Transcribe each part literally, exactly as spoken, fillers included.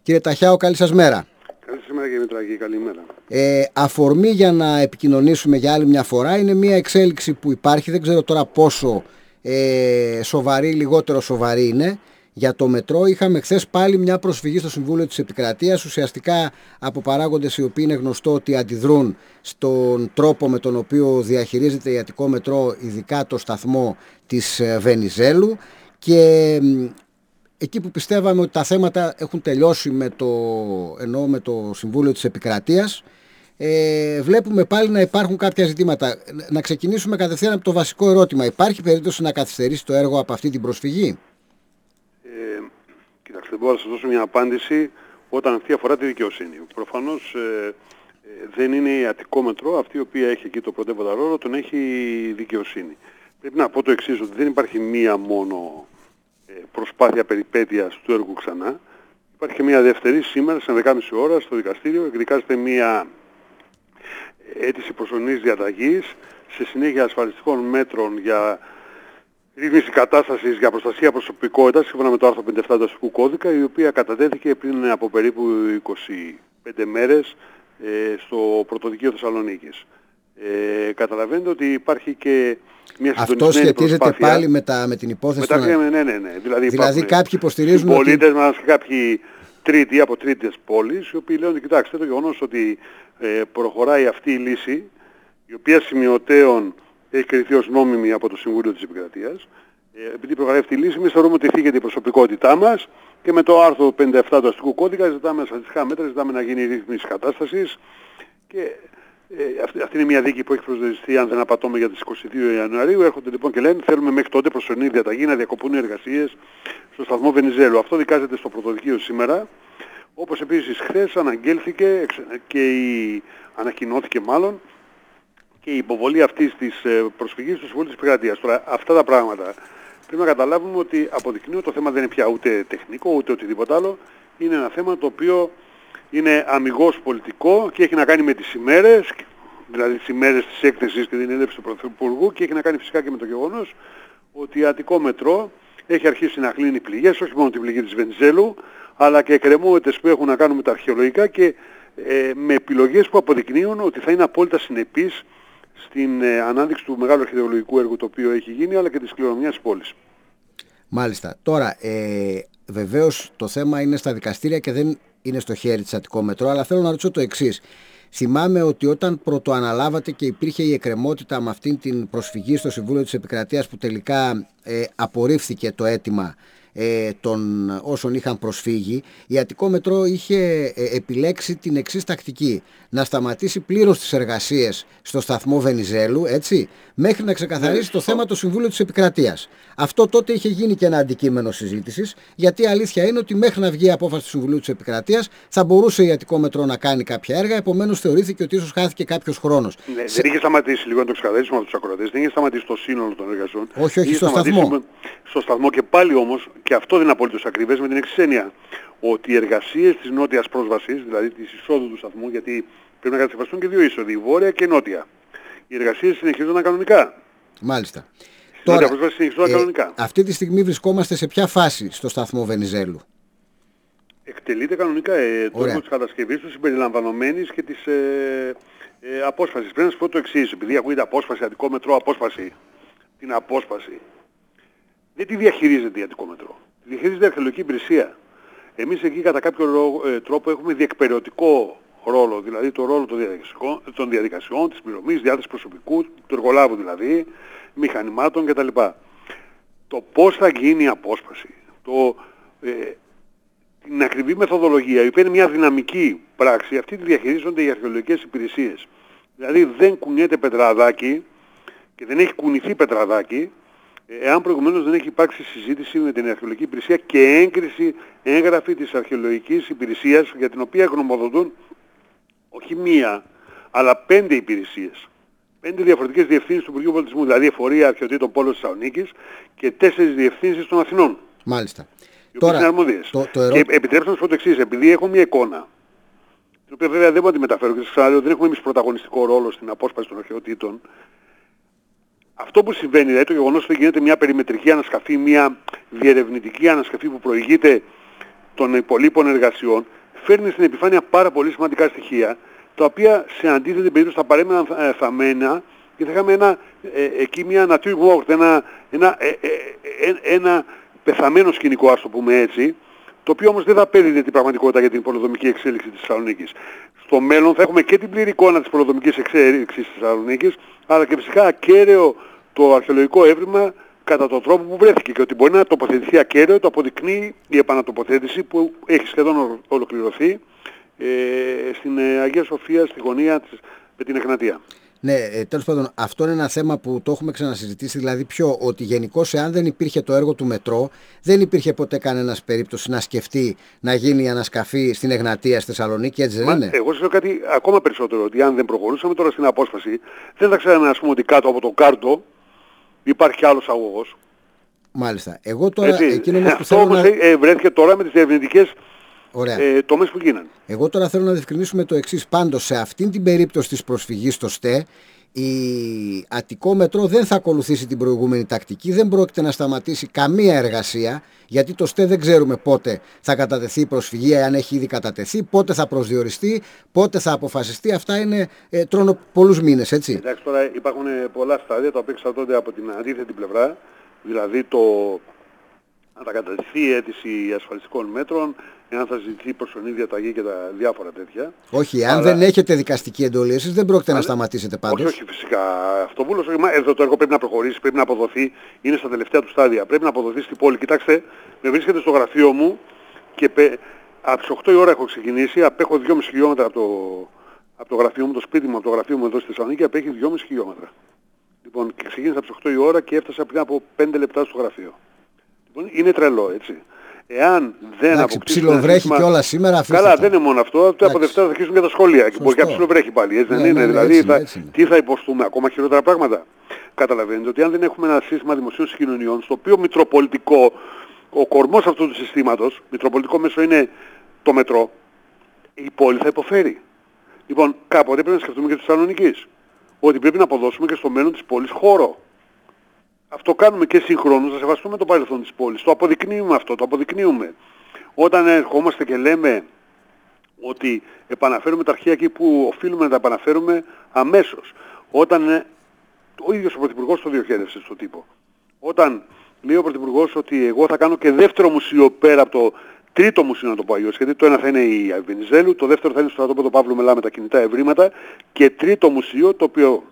Κύριε Ταχιάο, καλή σας μέρα. Καλή σας μέρα, κύριε Μητράκη, καλημέρα. Ε, αφορμή για να επικοινωνήσουμε για άλλη μια φορά είναι μια εξέλιξη που υπάρχει, δεν ξέρω τώρα πόσο ε, σοβαρή, λιγότερο σοβαρή είναι, για το μετρό. Είχαμε χθες πάλι μια προσφυγή στο Συμβούλιο της Επικρατείας, ουσιαστικά από παράγοντες οι οποίοι είναι γνωστό ότι αντιδρούν στον τρόπο με τον οποίο διαχειρίζεται η Αττικό Μετρό, ειδικά το σταθμό της Βενιζέλου, και εκεί που πιστεύαμε ότι τα θέματα έχουν τελειώσει με το, εννοώ με το Συμβούλιο της Επικρατείας, ε, βλέπουμε πάλι να υπάρχουν κάποια ζητήματα. Να ξεκινήσουμε κατευθείαν από το βασικό ερώτημα. Υπάρχει περίπτωση να καθυστερήσει το έργο από αυτή την προσφυγή? Ε, κοιτάξτε, μπορώ να σας δώσω μια απάντηση όταν αυτή αφορά τη δικαιοσύνη. Προφανώς ε, ε, δεν είναι η Αττικό Μετρό αυτή η οποία έχει εκεί το πρωτεύοντα ρόλο, τον έχει η δικαιοσύνη. Πρέπει να πω το εξής, ότι δεν υπάρχει μία μόνο προσπάθεια περιπέτειας του έργου ξανά. Υπάρχει και μια δεύτερη σήμερα στις ενδέκα και μισή ώρα στο δικαστήριο. Εκδικάζεται μια αίτηση προσωρινής διαταγής σε συνέχεια ασφαλιστικών μέτρων για ρύθμιση κατάστασης για προστασία προσωπικότητας σύμφωνα με το άρθρο πενήντα επτά του Αστικού Κώδικα, η οποία κατατέθηκε πριν από περίπου είκοσι πέντε μέρες ε, στο Πρωτοδικείο Θεσσαλονίκης. Ε, καταλαβαίνετε ότι υπάρχει και μια συντονισμένη αυτό σχετίζεται προσπάθεια πάλι με, τα, με την υπόθεση με τα, ναι, ναι, ναι, ναι. Δηλαδή, δηλαδή κάποιοι υποστηρίζουν οι πολίτες ότι... μας και κάποιοι τρίτοι από τρίτες πόλεις, οι οποίοι λένε, κοιτάξτε, το γεγονός ότι ε, προχωράει αυτή η λύση, η οποία σημειωτέων έχει κριθεί ως νόμιμη από το Συμβούλιο της Επικρατείας, ε, επειδή προχωράει αυτή η λύση, εμείς θεωρούμε ότι θίγεται η προσωπικότητά μας και με το άρθρο πενήντα επτά του Αστικού Κώδικα ζητάμε ασφαλιστικά μέτρα, ζητάμε να γίνει η ρύθμιση κατάστασης και Ε, αυτή, αυτή είναι μια δίκη που έχει προσδιοριστεί, αν δεν απατώμε, για τις είκοσι δύο Ιανουαρίου. Έρχονται λοιπόν και λένε θέλουμε μέχρι τότε προσωρινή διαταγή να διακοπούν οι εργασίες στο σταθμό Βενιζέλου. Αυτό δικάζεται στο Πρωτοδικείο σήμερα. Όπως επίσης χθες αναγγέλθηκε και η, ανακοινώθηκε μάλλον και η υποβολή αυτής της προσφυγής του Συμβουλίου της Επικρατείας. Τώρα αυτά τα πράγματα πρέπει να καταλάβουμε ότι αποδεικνύουν ότι το θέμα δεν είναι πια ούτε τεχνικό ούτε οτιδήποτε άλλο. Είναι ένα θέμα το οποίο είναι αμιγώς πολιτικό και έχει να κάνει με τις ημέρες, δηλαδή τις ημέρες της έκθεσης και την έλευση του Πρωθυπουργού, και έχει να κάνει φυσικά και με το γεγονός ότι η Αττικό Μετρό έχει αρχίσει να κλείνει πληγές, όχι μόνο την πληγή της Βενιζέλου, αλλά και εκκρεμότητες που έχουν να κάνουν με τα αρχαιολογικά και ε, με επιλογές που αποδεικνύουν ότι θα είναι απόλυτα συνεπείς στην ε, ανάδειξη του μεγάλου αρχαιολογικού έργου το οποίο έχει γίνει, αλλά και της κληρονομιάς της πόλης. Μάλιστα. Τώρα, ε, βεβαίως το θέμα είναι στα δικαστήρια και δεν είναι στο χέρι της Αττικό Μετρό, αλλά θέλω να ρωτήσω το εξής. Θυμάμαι ότι όταν πρωτοαναλάβατε και υπήρχε η εκκρεμότητα με αυτήν την προσφυγή στο Συμβούλιο της Επικρατείας που τελικά ε, απορρίφθηκε το αίτημα ε, των όσων είχαν προσφύγει, η Αττικό Μετρό είχε ε, επιλέξει την εξής τακτική: να σταματήσει πλήρως τις εργασίες στο σταθμό Βενιζέλου, έτσι, μέχρι να ξεκαθαρίσει το θέμα το Συμβούλιο της Επικρατείας. Αυτό τότε είχε γίνει και ένα αντικείμενο συζήτησης, γιατί η αλήθεια είναι ότι μέχρι να βγει η απόφαση του Συμβουλίου της Επικρατείας θα μπορούσε η Αττικό Μετρό να κάνει κάποια έργα, επομένως θεωρήθηκε ότι ίσως χάθηκε κάποιος χρόνος. Ναι, Σε... δεν είχε σταματήσει, λίγο να το ξεκαθαρίσουμε από τους ακροατές, δεν είχε σταματήσει το σύνολο των εργασιών. Όχι, όχι, στο σταθμό. Στο σταθμό και πάλι όμως, και αυτό δεν είναι απολύτως ακριβές, με την εξής έννοια, ότι οι εργασίες της νότιας πρόσβασης, δηλαδή της εισόδου του σταθμού, γιατί πρέπει να κατασκευαστούν και δύο είσοδοι, η βόρεια και η νότια. Οι εργασίες συνεχίζονταν κανονικά. Μάλιστα. Τώρα, ε, αυτή τη στιγμή βρισκόμαστε σε ποια φάση στο σταθμό Βενιζέλου? Εκτελείται κανονικά ε, το έργο της κατασκευής του, συμπεριλαμβανομένης και της ε, ε, απόσπασης. Πρέπει να σας πω το εξής, επειδή ακούγεται απόσπαση, Αττικό Μετρό, απόσπαση, την απόσπαση. Δεν τη διαχειρίζεται η Αττικό Μετρό. Τη διαχειρίζεται η αρχαιολογική υπηρεσία. Εμείς εκεί κατά κάποιο ε, τρόπο έχουμε διεκπεραιωτικό ρόλο, δηλαδή το ρόλο των διαδικασιών, των διαδικασιών της πληρωμής, διάθεσης προσωπικού, του εργολάβου δηλαδή, μηχανημάτων κτλ. Το πώς θα γίνει η απόσπαση, το, ε, την ακριβή μεθοδολογία, η οποία είναι μια δυναμική πράξη, αυτή τη διαχειρίζονται οι αρχαιολογικές υπηρεσίες. Δηλαδή δεν κουνιέται πετραδάκι και δεν έχει κουνηθεί πετραδάκι, εάν προηγουμένως δεν έχει υπάρξει συζήτηση με την αρχαιολογική υπηρεσία και έγκριση έγγραφη της αρχαιολογικής υπηρεσίας, για την οποία γνωμοδοτούν όχι μία, αλλά πέντε υπηρεσίες. Πέντε διαφορετικές διευθύνσεις του Υπουργείου Πολιτισμού, δηλαδή Εφορία Αρχαιοτήτων Πόλεως Θεσσαλονίκης και τέσσερις διευθύνσεις των Αθηνών. Μάλιστα. Οι οποίες είναι αρμόδιες. Το, το ερώ... Και επιτρέψτε να σας πω το εξής, επειδή έχω μια εικόνα, την οποία βέβαια δεν μπορώ να τη μεταφέρω και σας ξαναλέω, δεν έχουμε εμείς πρωταγωνιστικό ρόλο στην απόσπαση των αρχαιοτήτων. Αυτό που συμβαίνει, δηλαδή το γεγονός ότι γίνεται μια περιμετρική ανασκαφή, μια διερευνητική ανασκαφή που προηγείται των υπολείπων εργασιών φέρνει στην επιφάνεια πάρα πολύ σημαντικά στοιχεία, τα οποία σε αντίθετη περίπτωση θα παρέμεναν θαμμένα και θα είχαμε ένα, ε, εκεί μια Naturwort, ένα, ένα, ε, ε, ε, ένα πεθαμένο σκηνικό, ας το πούμε έτσι, το οποίο όμως δεν θα απέδιδε την πραγματικότητα για την πολεοδομική εξέλιξη της Θεσσαλονίκης. Στο μέλλον θα έχουμε και την πλήρη εικόνα της πολεοδομικής εξέλιξης της Θεσσαλονίκης, αλλά και φυσικά ακέραιο το αρχαιολογικό έβριμα κατά τον τρόπο που βρέθηκε, και ότι μπορεί να τοποθετηθεί ακέραιο, το αποδεικνύει η επανατοποθέτηση που έχει σχεδόν ολοκληρωθεί ε, στην ε, Αγία Σοφία, στη γωνία της, με την Εγνατία. Ναι, ε, τέλος πάντων, αυτό είναι ένα θέμα που το έχουμε ξανασυζητήσει, δηλαδή ποιο, ότι γενικώς εάν δεν υπήρχε το έργο του μετρό, δεν υπήρχε ποτέ κανένας περίπτωση να σκεφτεί να γίνει η ανασκαφή στην Εγνατία, στη Θεσσαλονίκη, έτσι δεν Μα, είναι? Εγώ σας λέω κάτι ακόμα περισσότερο, ότι αν δεν προχωρούσαμε τώρα στην απόσπαση, δεν θα ξέραμε, ας πούμε, ότι κάτω από το Κάρτο υπάρχει άλλος αγωγός. Μάλιστα. Εγώ τώρα, έτσι, εκείνο όμως που αυτό θέλω όμως να... ε, βρέθηκε τώρα με τις διευρυντικές ε, τομές που γίνανε. Εγώ τώρα θέλω να διευκρινίσουμε το εξής. Πάντως, σε αυτήν την περίπτωση της προσφυγής στο ΣΤΕ, η Αττικό Μετρό δεν θα ακολουθήσει την προηγούμενη τακτική, δεν πρόκειται να σταματήσει καμία εργασία, γιατί το ΣΤΕ δεν ξέρουμε πότε θα κατατεθεί η προσφυγή, αν έχει ήδη κατατεθεί, πότε θα προσδιοριστεί, πότε θα αποφασιστεί. Αυτά είναι ε, τρώνε πολλούς μήνες, έτσι. Εντάξει, τώρα υπάρχουν πολλά στάδια τα οποία εξαρτώνται από την αντίθετη πλευρά, δηλαδή το να τα κατατεθεί η αίτηση ασφαλιστικών μέτρων, εάν θα ζητηθεί προσωρινή διαταγή και τα διάφορα τέτοια. Όχι, αν αλλά... δεν έχετε δικαστική εντολή, εσείς δεν πρόκειται αλλά... να σταματήσετε πάντως. Όχι, όχι, φυσικά. Αυτοβούλος, εδώ το έργο πρέπει να προχωρήσει, πρέπει να αποδοθεί, είναι στα τελευταία του στάδια. Πρέπει να αποδοθεί στην πόλη. Κοιτάξτε, με βρίσκεται στο γραφείο μου και πε... από τις οκτώ η ώρα έχω ξεκινήσει, απέχω δυόμισι χιλιόμετρα από το... από το γραφείο μου, το σπίτι μου, από το γραφείο μου εδώ στη Θεσσαλονίκη, απέχει δυόμισι χιλιόμετρα. Λοιπόν, και ξεκίνησα από τις οκτώ η ώρα και έφτασα πριν από πέντε λεπτά στο γραφείο. Λοιπόν, είναι τρελό, έτσι. Εάν δεν αποκτήσουμε. Ψιλοβρέχει σύστημα... και όλα σήμερα, αφήστε. Καλά, δεν είναι μόνο αυτό. Αυτό από Δευτέρα θα αρχίσουν και τα σχολεία. Και μπορεί και να ψιλοβρέχει πάλι. Έτσι ναι, δεν είναι. Ναι, δηλαδή, έτσι, θα... έτσι τι θα υποστούμε, ακόμα χειρότερα πράγματα. Καταλαβαίνετε ότι αν δεν έχουμε ένα σύστημα δημοσίων συγκοινωνιών, στο οποίο μητροπολιτικό, ο κορμός αυτού του συστήματος, μητροπολιτικό μέσο είναι το μετρό, η πόλη θα υποφέρει. Λοιπόν, κάποτε πρέπει να σκεφτούμε και τη Θεσσαλονίκη. Ότι πρέπει να αποδώσουμε και στο μέλλον της πόλης χώρο. Αυτό κάνουμε και συγχρόνως, να σεβαστούμε το παρελθόν της πόλης. Το αποδεικνύουμε αυτό, το αποδεικνύουμε. Όταν ερχόμαστε και λέμε ότι επαναφέρουμε τα αρχεία εκεί που οφείλουμε να τα επαναφέρουμε αμέσως. Όταν ε, ο ίδιος ο Πρωθυπουργός το διοχέτευσε στον τύπο. Όταν λέει ο Πρωθυπουργός ότι εγώ θα κάνω και δεύτερο μουσείο πέρα από το τρίτο μουσείο, να το πω αλλιώς, γιατί το ένα θα είναι η Βενιζέλου, το δεύτερο θα είναι στο στρατόπεδο Παύλου Μελά με τα κινητά ευρήματα, και τρίτο μουσείο, το οποίο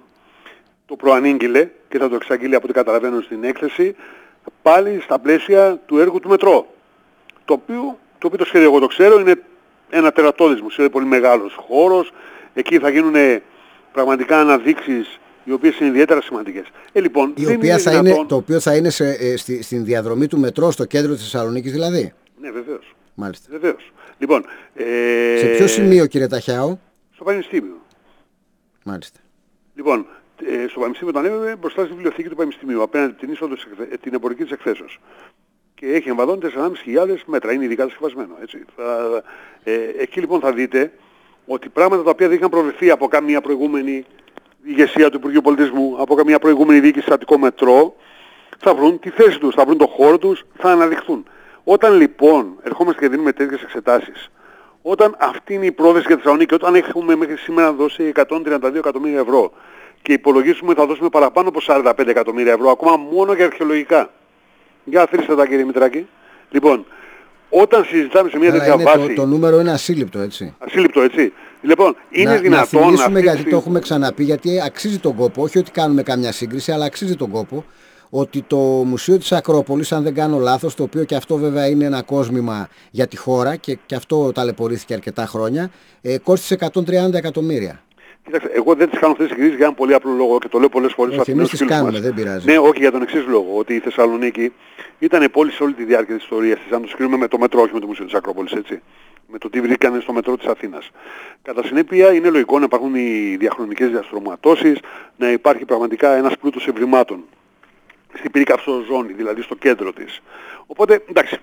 το προανήγγειλε και θα το εξαγγείλει από ό,τι καταλαβαίνω στην έκθεση, πάλι στα πλαίσια του έργου του μετρό. Το οποίο το, οποίο το σχέδιο εγώ το ξέρω, είναι ένα τερατώδης μουσείο, είναι πολύ μεγάλος χώρος, εκεί θα γίνουν πραγματικά αναδείξεις οι οποίες είναι ιδιαίτερα σημαντικές. Ε, λοιπόν, η οποία θα δυνατόν... είναι, το οποίο θα είναι σε, ε, στη, στην διαδρομή του μετρό στο κέντρο της Θεσσαλονίκης δηλαδή. Ναι, βεβαίως. Μάλιστα. Βεβαίως. Λοιπόν, ε... σε ποιο σημείο, κύριε Ταχιάου? Στο Πανεπιστήμιο. Μάλιστα. Λοιπόν, ε, στο Πανεπιστήμιο το ανέβαινε μπροστά στη βιβλιοθήκη του Πανεπιστημίου, απέναντι την είσοδο, την εμπορική της εκθέσεως. Και έχει εμβαδόν τέσσερις χιλιάδες πεντακόσια μέτρα, είναι ειδικά συσκευασμένο, έτσι. Θα, ε, εκεί λοιπόν θα δείτε ότι πράγματα τα οποία δεν είχαν προβληθεί από καμία προηγούμενη ηγεσία του Υπουργείου Πολιτισμού, από καμία προηγούμενη διοίκηση στο Αττικό Μετρό, θα βρουν τη θέση τους, θα βρουν το χώρο τους, θα αναδειχθούν. Όταν λοιπόν ερχόμαστε και δίνουμε τέτοιες εξετάσεις, όταν αυτή είναι η πρόθεση για τη Θεσσαλονίκη, όταν έχουμε μέχρι σήμερα δώσει εκατόν τριάντα δύο εκατομμύρια ευρώ και υπολογίσουμε ότι θα δώσουμε παραπάνω από σαράντα πέντε εκατομμύρια ευρώ, ακόμα μόνο για αρχαιολογικά. Για αφήστε τα, κύριε Μητράκη. Λοιπόν, όταν συζητάμε σε μια τέτοια βάση... Το, το νούμερο είναι ασύλληπτο, έτσι. Ασύλληπτο, έτσι. Λοιπόν, είναι να, δυνατόν... Να θυμίσουμε, αυτή γιατί το έχουμε ξαναπεί, γιατί αξίζει τον κόπο, όχι ότι κάνουμε καμιά σύγκριση, αλλά αξίζει τον κόπο, ότι το Μουσείο της Ακρόπολης, αν δεν κάνω λάθος, το οποίο και αυτό βέβαια είναι ένα κόσμημα για τη χώρα και, και αυτό ταλαιπωρήθηκε αρκετά χρόνια, ε, κόστισε εκατόν τριάντα εκατομμύρια. Κοίταξε, εγώ δεν τις κάνω αυτές τις συγκρίσεις για έναν πολύ απλό λόγο και το λέω πολλές φορές στους Αθηναίους φίλους μας. κάνουμε, δεν πειράζει. Ναι, όχι, για τον εξής λόγο, ότι η Θεσσαλονίκη ήταν πόλη σε όλη τη διάρκεια της ιστορίας της, αν το συγκρίνουμε με το μετρό, όχι με το Μουσείο της Ακρόπολης, έτσι. Με το τι βρήκανε στο μετρό της Αθήνας. Κατά συνέπεια, είναι λογικό να υπάρχουν οι διαχρονικές διαστρωματώσεις, να υπάρχει πραγματικά ένας πλούτος ευρημάτων στην περίκαψο ζώνη, δηλαδή στο κέντρο της. Οπότε, εντάξει,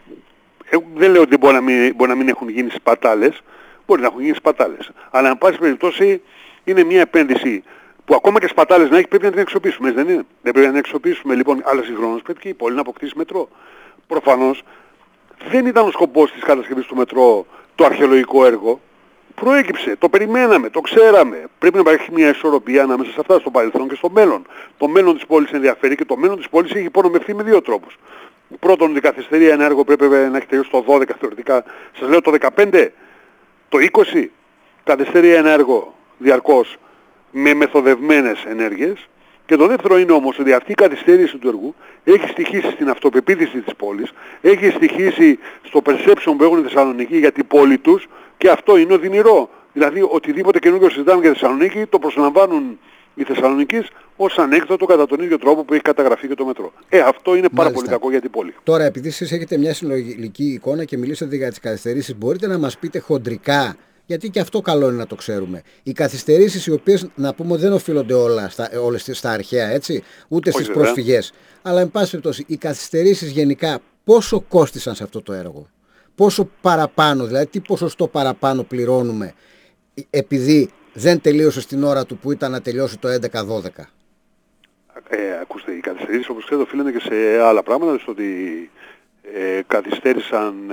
δεν λέω ότι μπορεί να μην, μπορεί να μην έχουν γίνει σπατάλες, μπορεί να έχουν γίνει σπατάλες. Αλλά, εν πάση περιπτώσει, είναι μια επένδυση που ακόμα και σπατάλες να έχει, πρέπει να την εξοπλίσουμε, δεν είναι? Δεν πρέπει να την εξοπλίσουμε, λοιπόν, αλλά συγχρόνως πρέπει και η πόλη να αποκτήσει μετρό. Προφανώς δεν ήταν ο σκοπός της κατασκευής του μετρό το αρχαιολογικό έργο. Προέκυψε, το περιμέναμε, το ξέραμε. Πρέπει να υπάρχει μια ισορροπία ανάμεσα σε αυτά, στο παρελθόν και στο μέλλον. Το μέλλον της πόλης ενδιαφέρει και το μέλλον της πόλης έχει υπονομευθεί με δύο τρόπους. Πρώτον, η καθυστερία ένα έργο πρέπει να έχει τελειώσει το δώδεκα θεωρητικά. Σας λέω το δεκαπέντε, το είκοσι, καθυστερεί ένα έργο διαρκώς με μεθοδευμένες ενέργειες. Και το δεύτερο είναι όμως ότι αυτή η καθυστέρηση του έργου έχει στοιχήσει στην αυτοπεποίθηση της πόλης, έχει στοιχήσει στο perception που έχουν οι Θεσσαλονίκοι για την πόλη τους και αυτό είναι οδυνηρό. Δηλαδή οτιδήποτε καινούργιο συζητάμε για Θεσσαλονίκη το προσλαμβάνουν οι Θεσσαλονικείς ως ανέκδοτο κατά τον ίδιο τρόπο που έχει καταγραφεί και το μετρό. Ε, αυτό είναι πάρα Μάλιστα. πολύ κακό για την πόλη. Τώρα, επειδή εσείς έχετε μια συλλογική εικόνα και μιλήσατε για τις καθυστερήσεις, μπορείτε να μας πείτε χοντρικά, γιατί και αυτό καλό είναι να το ξέρουμε. Οι καθυστερήσεις οι οποίες, να πούμε, δεν οφείλονται όλα στα, όλες στα αρχαία, έτσι, ούτε στις πρόσφυγες. Αλλά, εν πάση περιπτώσει, οι καθυστερήσεις γενικά πόσο κόστησαν σε αυτό το έργο? Πόσο παραπάνω, δηλαδή τι ποσοστό παραπάνω πληρώνουμε επειδή δεν τελείωσε στην ώρα του που ήταν να τελειώσει το έντεκα δώδεκα? Ε, ακούστε, οι καθυστερήσεις όπως ξέρετε οφείλονται και σε άλλα πράγματα, στο ότι ε, καθυστέρησαν, ε,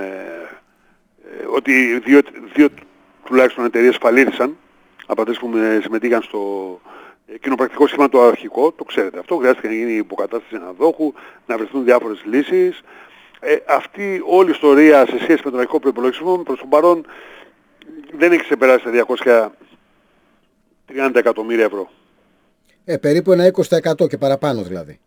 ε, ότι δύο, δύο τουλάχιστον εταιρείες φαλήρισαν από αυτές που συμμετείχαν στο κοινοπρακτικό σχήμα το αρχικό, το ξέρετε αυτό, χρειάστηκε να γίνει υποκατάσταση αναδόχου, να βρεθούν διάφορες λύσεις. Ε, αυτή όλη η ιστορία σε σχέση με τον αρχικό προϋπολογισμό προς τον παρόν δεν έχει ξεπεράσει τα διακόσια τριάντα εκατομμύρια ευρώ. Ε, περίπου ένα είκοσι τοις εκατό και παραπάνω δηλαδή.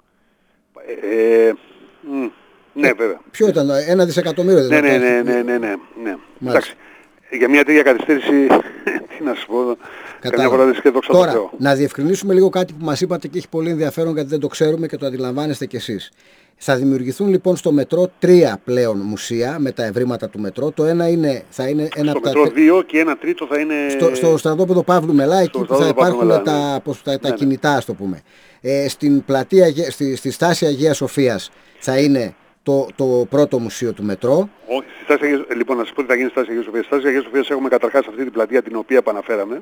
Ε, ε, μ, ναι, βέβαια. Ποιο ήταν, ένα δισεκατομμύριο δηλαδή? Ναι, ναι, ναι, ναι, ναι, ναι. Εντάξει. Για μια τέτοια καθυστέρηση, τι να σου πω, καμιά φορά δεν δόξα τω Θεώ. Τώρα, να διευκρινίσουμε λίγο κάτι που μας είπατε και έχει πολύ ενδιαφέρον γιατί δεν το ξέρουμε και το αντιλαμβάνεστε κι εσείς. Θα δημιουργηθούν λοιπόν στο μετρό τρία πλέον μουσεία με τα ευρήματα του μετρό. Το ένα είναι, θα είναι ένα στο από μετρό τα... δύο και ένα τρίτο θα είναι... Στο, στο στρατόπεδο Παύλου Μελά, εκεί που θα υπάρχουν Μελά, τα, ναι. πώς, τα, τα ναι, κινητά, ας το πούμε. Ε, στην πλατεία, στη, στη στάση Αγίας Σοφίας θα είναι το, το πρώτο μουσείο του μετρό. Όχι, στη στάση, λοιπόν, να σας πω τι θα γίνει στη στάση Αγίας Σοφίας. Στη στάση Αγίας Σοφίας έχουμε καταρχάς αυτή την πλατεία την οποία επαναφέραμε.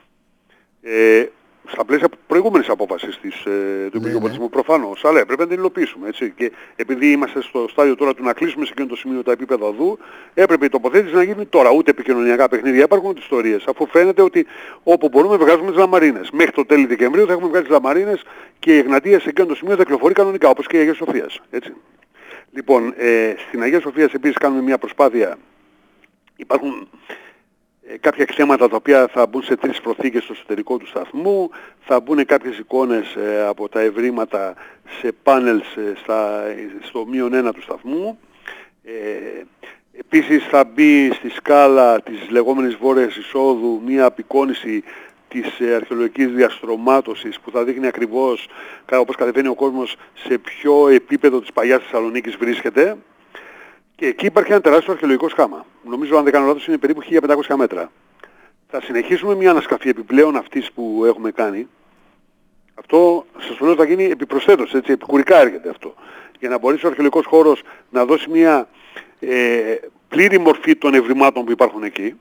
Ε, στα πλαίσια προηγούμενης απόφασης της, ε, του Υπουργείου Πολιτισμού, προφανώς, αλλά έπρεπε να την υλοποιήσουμε. Έτσι. Και επειδή είμαστε στο στάδιο τώρα του να κλείσουμε σε εκείνο το σημείο τα επίπεδα οδού, έπρεπε η τοποθέτηση να γίνει τώρα. Ούτε επικοινωνιακά παιχνίδια υπάρχουν, ούτε ιστορίες. Αφού φαίνεται ότι όπου μπορούμε βγάζουμε τις λαμαρίνες. Μέχρι το τέλη Δεκεμβρίου θα έχουμε βγάλει τις λαμαρίνες και η Εγνατία σε εκείνο το σημείο θα κυκλοφορεί κανονικά, όπως και η Αγία Σοφίας. Έτσι. Λοιπόν, ε, στην Αγία Σοφίας επίσης κάνουμε μια προσπάθεια. Υπάρχουν κάποια ξέματα τα οποία θα μπουν σε τρεις προθήκες στο εσωτερικό του σταθμού, θα μπουν κάποιες εικόνες ε, από τα ευρήματα σε πάνελς ε, στα, στο μείον ένα του σταθμού. Ε, επίσης θα μπει στη σκάλα της λεγόμενης βόρειας εισόδου μια απεικόνιση της ε, αρχαιολογικής διαστρωμάτωσης που θα δείχνει ακριβώς όπως κατεβαίνει ο κόσμος σε ποιο επίπεδο της παλιάς Θεσσαλονίκης βρίσκεται. Και εκεί υπάρχει ένα τεράστιο αρχαιολογικό σχάμα. Νομίζω, αν δεν κάνω λάθος, είναι περίπου χίλια πεντακόσια μέτρα. Θα συνεχίσουμε μια ανασκαφή επιπλέον αυτής που έχουμε κάνει. Αυτό, σας το λέω, θα γίνει επιπροσθέτως, έτσι, επικουρικά έρχεται αυτό. Για να μπορέσει ο αρχαιολογικός χώρος να δώσει μια ε, πλήρη μορφή των ευρημάτων που υπάρχουν εκεί.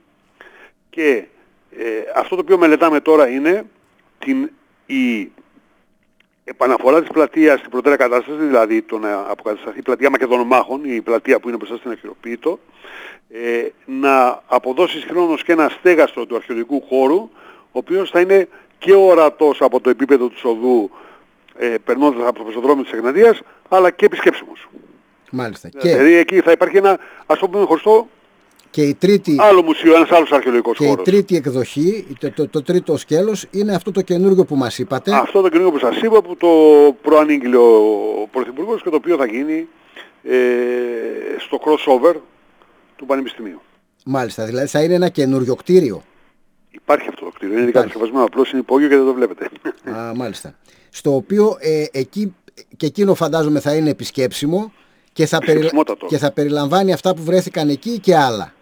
Και ε, αυτό το οποίο μελετάμε τώρα είναι την, η επαναφορά της πλατείας στην προτέρα κατάσταση, δηλαδή το να αποκατασταθεί η πλατεία Μακεδονομάχων, η πλατεία που είναι μπροστά στην Αρχιεροποίητο, ε, να αποδώσει συγχρόνως και ένα στέγαστρο του αρχαιολογικού χώρου, ο οποίος θα είναι και ορατός από το επίπεδο του οδού, ε, περνώντας από το πεζοδρόμιο της Εγνατίας, αλλά και επισκέψιμος. Μάλιστα. Δηλαδή και... εκεί θα υπάρχει ένα, ας το πούμε, χωριστό και η τρίτη... άλλο μουσείο, ένας άλλος αρχαιολογικός και χώρος. Και η τρίτη εκδοχή, το, το, το τρίτο σκέλος, είναι αυτό το καινούργιο που μας είπατε. Αυτό το καινούργιο που σας είπα, που το προανήγγειλε ο Πρωθυπουργός και το οποίο θα γίνει ε, στο crossover του Πανεπιστημίου. Μάλιστα, δηλαδή θα είναι ένα καινούριο κτίριο. Υπάρχει αυτό το κτίριο, είναι κατασκευασμένο, απλώς είναι υπόγειο και δεν το βλέπετε. Α, μάλιστα. Στο οποίο ε, εκεί και εκείνο φαντάζομαι θα είναι επισκέψιμο και θα, περι... και θα περιλαμβάνει αυτά που βρέθηκαν εκεί και άλλα.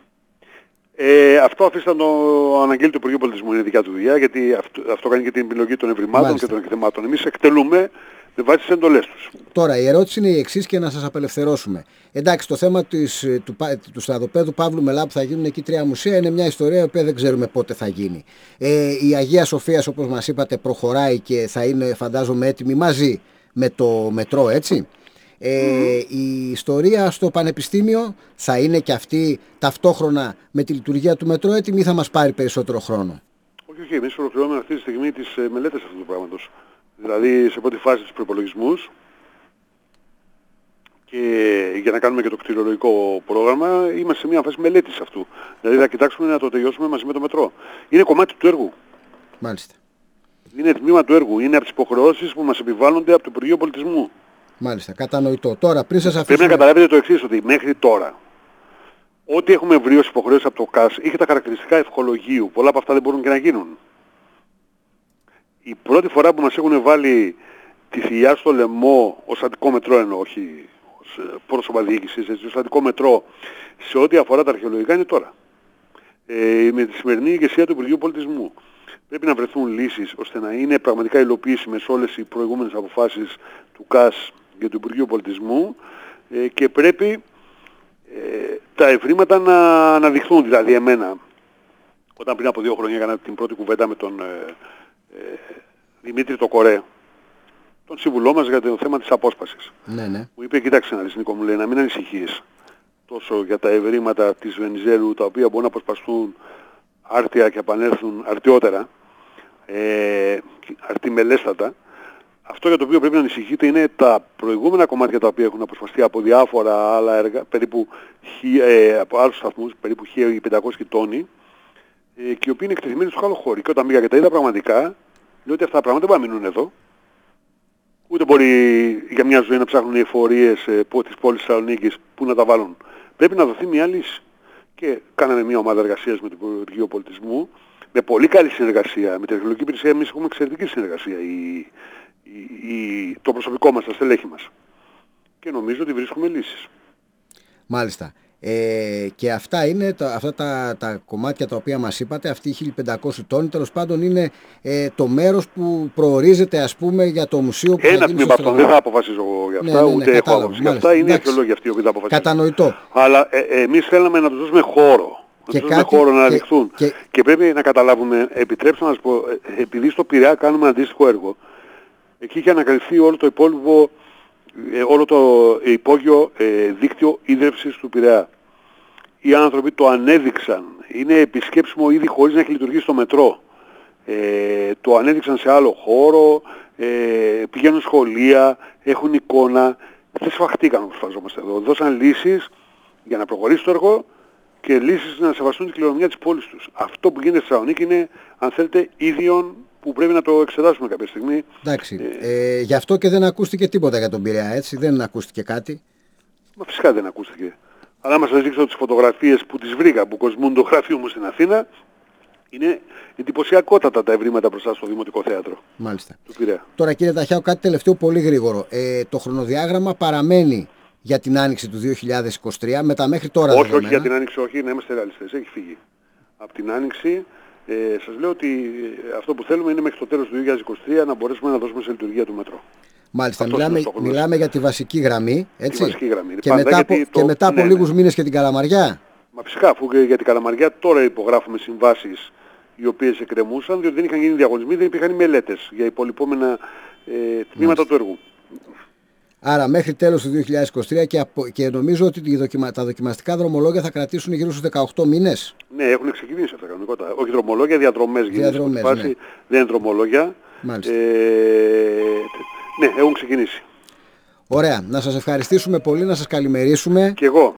Ε, αυτό αφήστε το αναγγείλει του Υπουργείου Πολιτισμού, είναι δικιά του δουλειά, γιατί αυτό, αυτό κάνει και την επιλογή των ευρημάτων. Μάλιστα. Και των εκθεμάτων. Εμείς εκτελούμε με βάση τις εντολές τους. Τώρα η ερώτηση είναι η εξής και να σας απελευθερώσουμε. Εντάξει, το θέμα της, του, του στρατοπέδου Παύλου Μελά που θα γίνουν εκεί τρία μουσεία είναι μια ιστορία που δεν ξέρουμε πότε θα γίνει. Ε, η Αγία Σοφίας, όπως μας είπατε, προχωράει και θα είναι, φαντάζομαι, έτοιμη μαζί με το μετρό, έτσι. Ε, mm. Η ιστορία στο Πανεπιστήμιο θα είναι και αυτή ταυτόχρονα με τη λειτουργία του μετρό έτοιμη ή θα μας πάρει περισσότερο χρόνο? Όχι, όχι. Εμείς ολοκληρώνουμε αυτή τη στιγμή τις ε, μελέτες αυτού του πράγματος. Δηλαδή σε πρώτη φάση τους προϋπολογισμούς και για να κάνουμε και το κτηριολογικό πρόγραμμα είμαστε σε μια φάση μελέτης αυτού. Δηλαδή θα κοιτάξουμε να το τελειώσουμε μαζί με το μετρό. Είναι κομμάτι του έργου. Μάλιστα. Είναι τμήμα του έργου. Είναι από τις υποχρεώσεις που μας επιβάλλονται από το Υπουργείο Πολιτισμού. Μάλιστα. Κατανοητό. Τώρα πριν σας αφήσουμε... Πρέπει να καταλάβετε το εξής, ότι μέχρι τώρα ό,τι έχουμε βρει ως υποχρεώσεις από το ΚΑΣ είχε τα χαρακτηριστικά ευχολογίου. Πολλά από αυτά δεν μπορούν και να γίνουν. Η πρώτη φορά που μας έχουν βάλει τη θηλιά στο λαιμό ως αττικό μετρό, εννοώ, όχι ως πρόσωπα διοίκησης, έτσι, ως αττικό μετρό σε ό,τι αφορά τα αρχαιολογικά είναι τώρα. Ε, με τη σημερινή ηγεσία του Υπουργείου Πολιτισμού. Πρέπει να βρεθούν λύσεις ώστε να είναι πραγματικά υλοποιήσιμες όλες οι προηγούμενες αποφάσεις του ΚΑΣ και του Υπουργείου Πολιτισμού ε, και πρέπει ε, τα ευρήματα να αναδειχθούν. Δηλαδή εμένα, όταν πριν από δύο χρόνια έκανα την πρώτη κουβέντα με τον ε, ε, Δημήτρη το Κορέ, τον σύμβουλό μας για το θέμα της απόσπασης. Ναι, ναι. Μου είπε, κοίταξε να δεις Νίκο, μου λέει, να μην ανησυχείς τόσο για τα ευρήματα της Βενιζέλου, τα οποία μπορούν να αποσπαστούν άρτια και επανέλθουν αρτιότερα, ε, αρτιμελέστατα. Αυτό για το οποίο πρέπει να ανησυχείτε είναι τα προηγούμενα κομμάτια τα οποία έχουν αποσπαστεί από διάφορα άλλα έργα, περίπου ε, από άλλους σταθμούς, περίπου χίλια πεντακόσιοι τόνοι, ε, και οι οποίοι είναι εκτεθειμένοι στο άλλο χώρο. Και όταν πήγα και τα είδα πραγματικά, λέω ότι αυτά τα πράγματα δεν θα μείνουν εδώ. Ούτε μπορεί για μια ζωή να ψάχνουν οι εφορίες ε, της πόλης Θεσσαλονίκης που να τα βάλουν. Πρέπει να δοθεί μια λύση. Και κάναμε μια ομάδα εργασίας με το Υπουργείο Πολιτισμού, με πολύ καλή συνεργασία. Με την Αρχαιολογική Υπηρεσία εμείς έχουμε εξαιρετική συνεργασία. Η, η, η, το προσωπικό μας, τα στελέχη μας. Και νομίζω ότι βρίσκουμε λύσεις. Μάλιστα. Ε, και αυτά είναι τα, αυτά τα, τα κομμάτια τα οποία μας είπατε, αυτοί οι χίλια πεντακόσιοι τόνοι, τέλος πάντων είναι ε, το μέρος που προορίζεται, ας πούμε, για το μουσείο που ένα τμήμα αυτών, δεν θα αποφασίζω εγώ για αυτά, ναι, ναι, ναι, ούτε έχω άποψη για αυτά, είναι οι αρχαιολόγοι αυτοί που θα αποφασίσουν. Κατανοητό. Αλλά ε, ε, εμείς θέλαμε να τους δώσουμε χώρο, να τους δώσουμε χώρο να αναδειχθούν. Και, και... και πρέπει να καταλάβουμε, επιτρέψτε να σας πω, ε, επειδή στο Πειραιά κάνουμε αντίστοιχο έργο, εκεί είχε ανακαλυφθεί όλο το υπόλοιπο, ε, όλο το υπόγειο ε, δίκτυο ίδρυυσης του Πειραιά. Οι άνθρωποι το ανέδειξαν. Είναι επισκέψιμο ήδη χωρίς να έχει λειτουργήσει το μετρό. Ε, το ανέδειξαν σε άλλο χώρο, ε, πηγαίνουν σχολεία, έχουν εικόνα. Δεν σφαχτήκαν όπως φαζόμαστε εδώ. Δώσαν λύσεις για να προχωρήσει το έργο και λύσεις να σεβαστούν την κληρονομιά της πόλης τους. Αυτό που γίνεται στη Θεσσαλονίκη είναι, αν θέλετε, ίδιον που πρέπει να το εξετάσουμε κάποια στιγμή. Εντάξει. Ε, ε, γι' αυτό και δεν ακούστηκε τίποτα για τον Πειραιά, έτσι. Δεν ακούστηκε κάτι. Μα φυσικά δεν ακούστηκε. Αλλά άμα σας δείξω τις φωτογραφίες που τις βρήκα, που κοσμούν το γραφείο μου στην Αθήνα, είναι εντυπωσιακότατα τα ευρήματα μπροστά στο Δημοτικό Θέατρο. Μάλιστα. Του Πειραιά. Τώρα κύριε Ταχιάου, κάτι τελευταίο πολύ γρήγορο. Ε, το χρονοδιάγραμμα παραμένει για την άνοιξη του δύο χιλιάδες είκοσι τρία, με τα μέχρι τώρα όχι, δεδομένα. Όχι, για την άνοιξη, όχι, να είμαστε ρεαλιστές. Έχει φύγει. Από την άνοιξη, ε, σας λέω ότι αυτό που θέλουμε είναι μέχρι το τέλος του δύο χιλιάδες είκοσι τρία να μπορέσουμε να δώσουμε σε λειτουργία του μετρό. Μάλιστα, μιλάμε, μιλάμε για τη βασική γραμμή, έτσι. Τη βασική γραμμή. Και μετά, από, το... και μετά από ναι, λίγους ναι. μήνες και την Καλαμαριά. Μα φυσικά, αφού και για την Καλαμαριά τώρα υπογράφουμε συμβάσεις οι οποίες εκκρεμούσαν, διότι δεν είχαν γίνει διαγωνισμοί, δεν υπήρχαν μελέτες για υπολοιπόμενα ε, τμήματα του έργου. Άρα μέχρι τέλος του δύο χιλιάδες είκοσι τρία και, απο, και νομίζω ότι οι δοκιμα, τα δοκιμαστικά δρομολόγια θα κρατήσουν γύρω στους δεκαοκτώ μήνες. Ναι, έχουν ξεκινήσει αυτά κανονικότατα. Όχι δρομολόγια, διαδρομές γίνονται. Ναι. Δεν είναι δρομολόγια. Μάλιστα. Ε, ναι, έχουν ξεκινήσει. Ωραία. Να σας ευχαριστήσουμε πολύ, να σας καλημερίσουμε. Και εγώ.